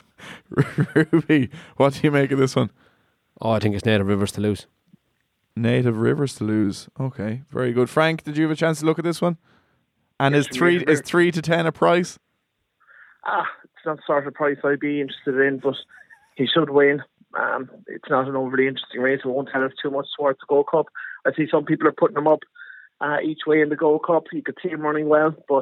Ruby, what do you make of this one? I think it's Native Rivers to lose. Native Rivers to lose. Okay, very good. Frank, did you have a chance to look at this one? And is 3 to 10 a price? It's not the sort of price I'd be interested in, but he should win. It's not an overly interesting race. It won't tell us too much towards the Gold Cup. I see some people are putting him up each way in the Gold Cup. You could see him running well, but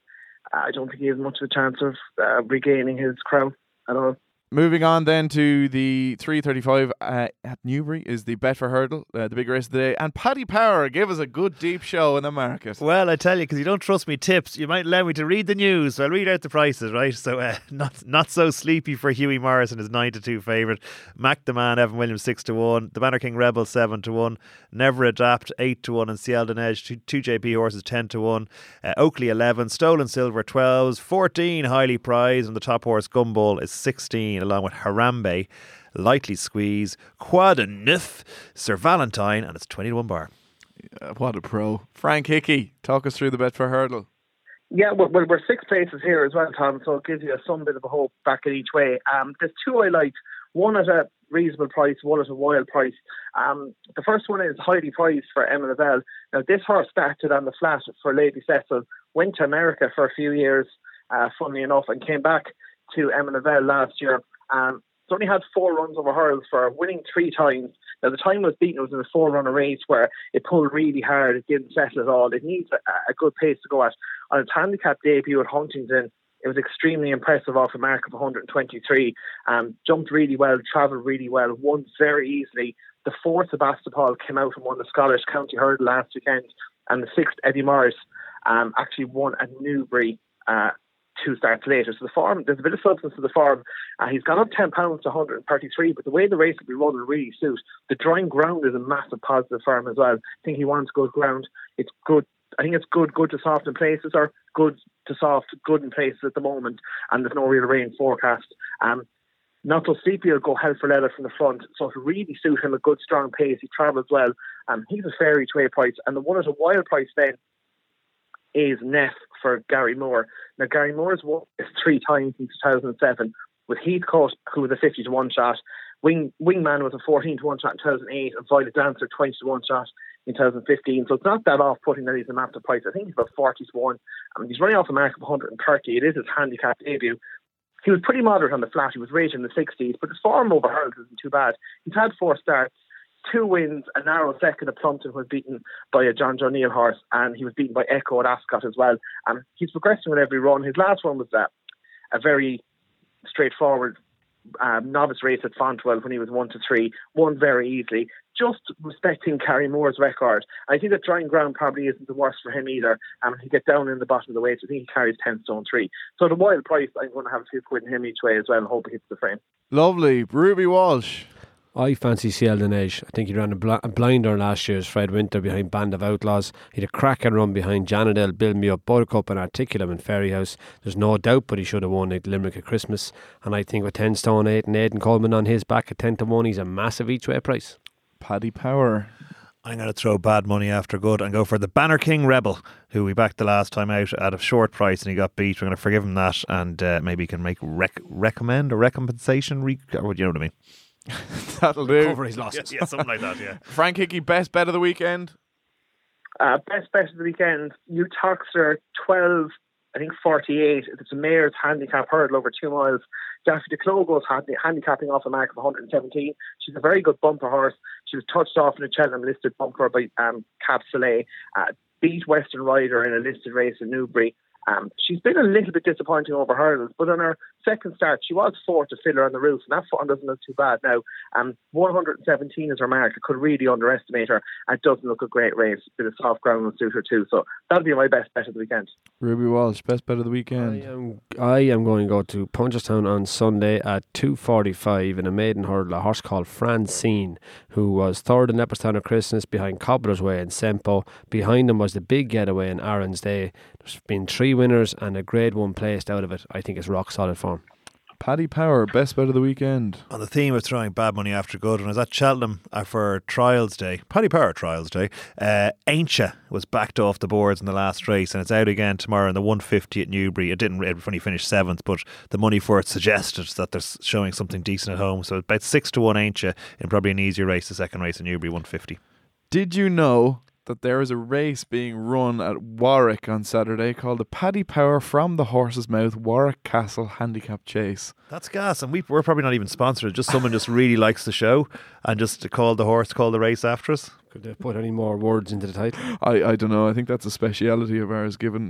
I don't think he has much of a chance of regaining his crown at all. Moving on then to the 3:35 at Newbury is the Betfair Hurdle, the big race of the day. And Paddy Power gave us a good deep show in the market. Well, I tell you, because you don't trust me tips, you might allow me to read the news. So I'll read out the prices, right? So not so sleepy for Huey Morrison, his 9 to 2 favourite. Mac the Man, Evan Williams 6 to 1. The Banner King Rebel 7 to 1. Never Adapt 8 to 1. And Seldon Edge, two JP horses 10 to 1. Oakley 11. Stolen Silver 12s. 14 highly prized. And the top horse Gumball is 16, along with Harambe, Lightly Squeeze, Quad and Neuf, Sir Valentine, and it's 20 to 1 bar. What a pro. Frank Hickey, talk us through the Betfair Hurdle. Yeah, well, we're 6 places here as well, Tom, so it gives you some bit of a hope back in each way. There's 2 I like, one at a reasonable price, one at a wild price. The first one is highly priced for Emma Lavelle. Now, this horse started on the flat for Lady Cecil, went to America for a few years, funnily enough, and came back to Emma Novell last year. It's only had 4 runs over hurdles for winning 3 times. Now, the time it was beaten, it was in a 4-runner race where it pulled really hard. It didn't settle at all. It needs a good pace to go at. On its handicap debut at Huntingdon, it was extremely impressive off a mark of 123. Jumped really well, travelled really well, won very easily. The 4th, Sebastopol, came out and won the Scottish County Hurdle last weekend. And the 6th, Eddie Morris, actually won at Newbury 2 starts later. So the form, there's a bit of substance to the form. He's gone up 10 pounds to 133, but the way the race will be run will really suit. The drying ground is a massive positive for him as well. I think he wants good ground. It's good. I think it's good to soft in places, or good to soft, good in places at the moment, and there's no real rain forecast. Not so sleepy, will go hell for leather from the front, so it'll really suit him, a good strong pace. He travels well. He's a fair each way price, and the one at a wild price then is Neff for Gary Moore. Now, Gary Moore's won this 3 times in 2007 with Heathcote, who was a 50 to 1 shot. Wingman was a 14 to 1 shot in 2008, and Violet Dancer 20 to 1 shot in 2015. So it's not that off-putting that he's a massive price. I think he's about 40 to 1. He's running off a mark of 130. It is his handicap debut. He was pretty moderate on the flat. He was rated in the 60s, but his form over hurdles isn't too bad. He's had 4 starts, 2 wins, a narrow second at Plumpton, was beaten by a John O'Neill horse, and he was beaten by Echo at Ascot as well. He's progressing with every run. His last one was a very straightforward novice race at Fontwell when he was 1 to 3, won very easily, just respecting Gary Moore's record. I think that drying ground probably isn't the worst for him either. He get down in the bottom of the weight. I think he carries 10 stone 3. So the wild price, I'm going to have a few quid in him each way as well, and hope he hits the frame. Lovely. Ruby Walsh. I fancy Sheldon Edge. I think he ran a blinder last year as Fred Winter behind Band of Outlaws. He had a cracking run behind Janadel, Build Me Up, Buttercup and Articulum in Ferryhouse. There's no doubt, but he should have won at Limerick at Christmas. And I think with 10 stone 8 and Aidan Coleman on his back at 10 to 1, he's a massive each way price. Paddy Power. I'm going to throw bad money after good and go for the Banner King Rebel, who we backed the last time out at a short price and he got beat. We're going to forgive him that, and maybe he can make recommend or recompensation. Or what, you know what I mean? That'll do. Cover his losses. Yeah, something like that, yeah. Frank Hickey, best bet of the weekend? Best bet of the weekend, New Toxer 12, I think 48. It's a mare's handicap hurdle over 2 miles. Daffy DeClogo's handicapping off a mark of 117. She's a very good bumper horse. She was touched off in a Cheltenham listed bumper by Cap Soleil. Beat Western Rider in a listed race in Newbury. She's been a little bit disappointing over hurdles, but on her second start, she was 4 to fill her on the roof, and that form doesn't look too bad now. 117 is her mark. I could really underestimate her. It doesn't look a great race. A bit of soft ground will suit her too, so that'll be my best bet of the weekend. Ruby Walsh, best bet of the weekend. I am going to go to Punchestown on Sunday at 2:45 in a maiden hurdle, a horse called Francine, who was 3rd in Leopardstown at Christmas behind Cobbler's Way and Sempo. Behind him was the Big Getaway in Aaron's Day. There's been 3 winners and a grade 1 placed out of it. I think it's rock solid form. Paddy Power, best bet of the weekend. On the theme of throwing bad money after good, when I was at Cheltenham for Trials Day, Paddy Power Trials Day, Aincha was backed off the boards in the last race, and it's out again tomorrow in the 150 at Newbury. It only finished 7th, but the money for it suggested that they're showing something decent at home. So about 6 to 1 Aincha in probably an easier race, the second race at Newbury 150. Did you know that there is a race being run at Warwick on Saturday called the Paddy Power from the Horse's Mouth Warwick Castle Handicap Chase? That's gas, and we're probably not even sponsored. Just someone just really likes the show and just called the race after us. Could they put any more words into the title? I don't know. I think that's a speciality of ours, given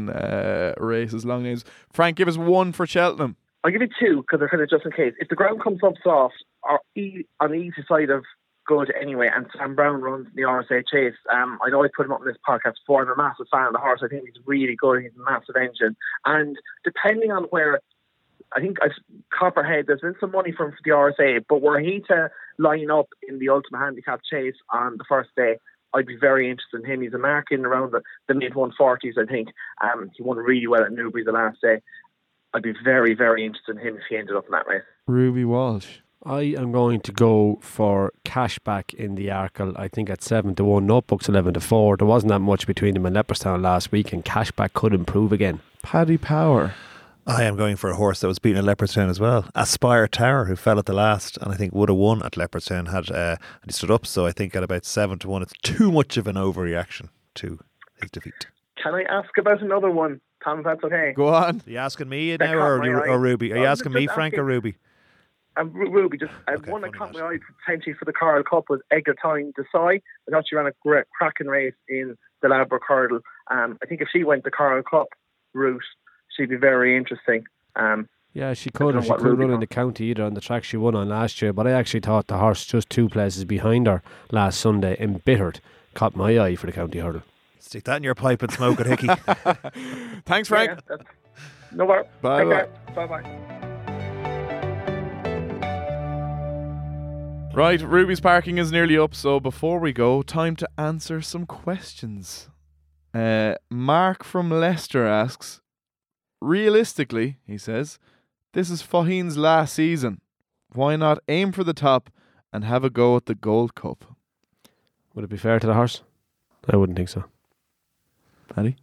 races, long names. Frank, give us 1 for Cheltenham. I'll give you 2 because they're kind of just in case. If the ground comes up soft or on the easy side of good anyway, and Sam Brown runs the RSA Chase. I know I put him up in this podcast before. I'm a massive fan of the horse. I think he's really good. He's a massive engine. And depending on where, I think Copperhead, there's been some money from the RSA, but were he to line up in the Ultimate Handicap Chase on the first day, I'd be very interested in him. He's a mark in around the mid-140s, I think. He won really well at Newbury the last day. I'd be very, very interested in him if he ended up in that race. Ruby Walsh. I am going to go for Cashback in the Arkle. I think at 7 to 1, Notebooks 11 to 4. There wasn't that much between them and Leopardstown last week, and Cashback could improve again. Paddy Power. I am going for a horse that was beaten at Leopardstown as well. Aspire Tower, who fell at the last and I think would have won at Leopardstown had he stood up. So I think at about 7 to 1, it's too much of an overreaction to his defeat. Can I ask about another one Tom, if that's okay. Go on. Are you asking me now or Ruby? Are you asking me, Frank, or Ruby? Ruby, just one that caught my eye potentially for the Carl Cup was Egerton Desai. I thought she ran a great cracking race in the Ladbroke Hurdle. I think if she went the Carl Cup route, she'd be very interesting. Yeah, she could, or she couldn't run in the county either on the track she won on last year. But I actually thought the horse just 2 places behind her last Sunday, Embittered, caught my eye for the county hurdle. Stick that in your pipe and smoke it, Hickey. Thanks, Frank. Yeah, no worries. Bye. Bye. Right, Ruby's parking is nearly up, so before we go, time to answer some questions. Mark from Leicester asks, realistically, he says, this is Faugheen's last season. Why not aim for the top and have a go at the Gold Cup? Would it be fair to the horse? I wouldn't think so. Paddy?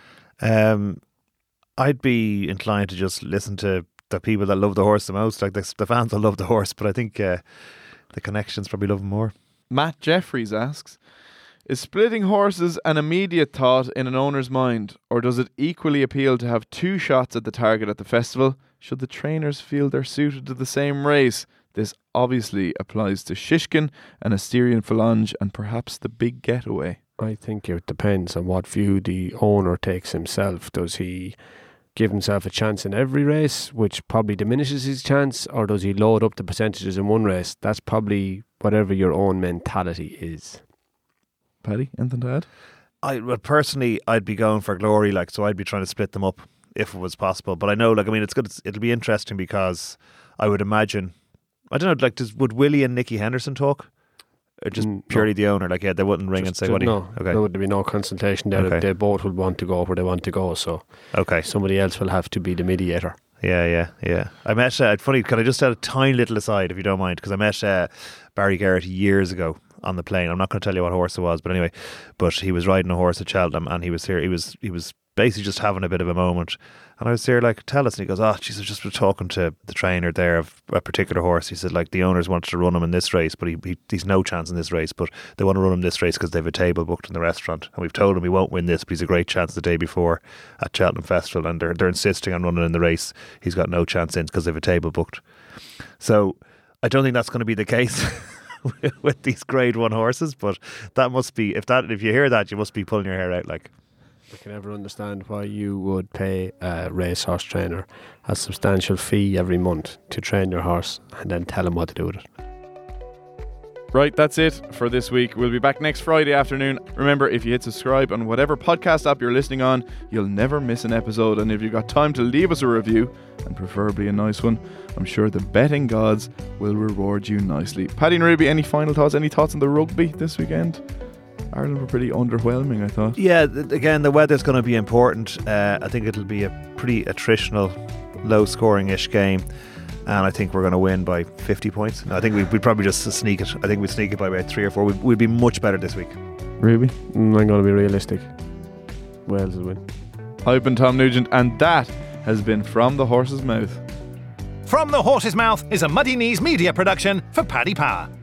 I'd be inclined to just listen to the people that love the horse the most, like the fans that love the horse, but I think the connections probably love him more. Matt Jeffries asks, is splitting horses an immediate thought in an owner's mind, or does it equally appeal to have 2 shots at the target at the festival should the trainers feel they're suited to the same race? This obviously applies to Shishkin and Asterion Phalange and perhaps the Big Getaway. I think it depends on what view the owner takes himself. Does he give himself a chance in every race, which probably diminishes his chance, or does he load up the percentages in one race? That's probably whatever your own mentality is. Paddy, anything to add? Personally, I'd be going for glory, so I'd be trying to split them up if it was possible. But I know, it's good. It'll be interesting because I would imagine, I don't know, would Willie and Nicky Henderson talk? Or just purely the owner? They wouldn't ring and say, what do you... No, there would be no consultation there. Okay. They both would want to go where they want to go, so somebody else will have to be the mediator. Yeah. I met, funny, can I just add a tiny little aside, if you don't mind? Because I met Barry Garrett years ago on the plane. I'm not going to tell you what horse it was, but anyway, he was riding a horse at Cheltenham, and he was here. He was basically just having a bit of a moment, and I was there tell us, and he goes, oh jeez, I just was talking to the trainer there of a particular horse. He said the owners wanted to run him in this race, but he's no chance in this race, but they want to run him this race because they have a table booked in the restaurant, and we've told him he won't win this, but he's a great chance the day before at Cheltenham Festival, and they're insisting on running in the race. He's got no chance in because they have a table booked. So I don't think that's going to be the case with these Grade 1 horses, but that must be, if you hear that, you must be pulling your hair out. I can never understand why you would pay a racehorse trainer a substantial fee every month to train your horse and then tell him what to do with it. Right, that's it for this week. We'll be back next Friday afternoon. Remember, if you hit subscribe on whatever podcast app you're listening on, you'll never miss an episode. And if you've got time to leave us a review, and preferably a nice one, I'm sure the betting gods will reward you nicely. Paddy and Ruby, any final thoughts? Any thoughts on the rugby this weekend? Ireland were pretty underwhelming, I thought. Yeah, again, the weather's going to be important. I think it'll be a pretty attritional, low-scoring-ish game. And I think we're going to win by 50 points. I think we'd probably just sneak it. I think we'd sneak it by about 3 or 4. We'd be much better this week. Ruby? I'm going to be realistic. Wales will win. I've been Tom Nugent, and that has been From the Horse's Mouth. From the Horse's Mouth is a Muddy Knees media production for Paddy Power.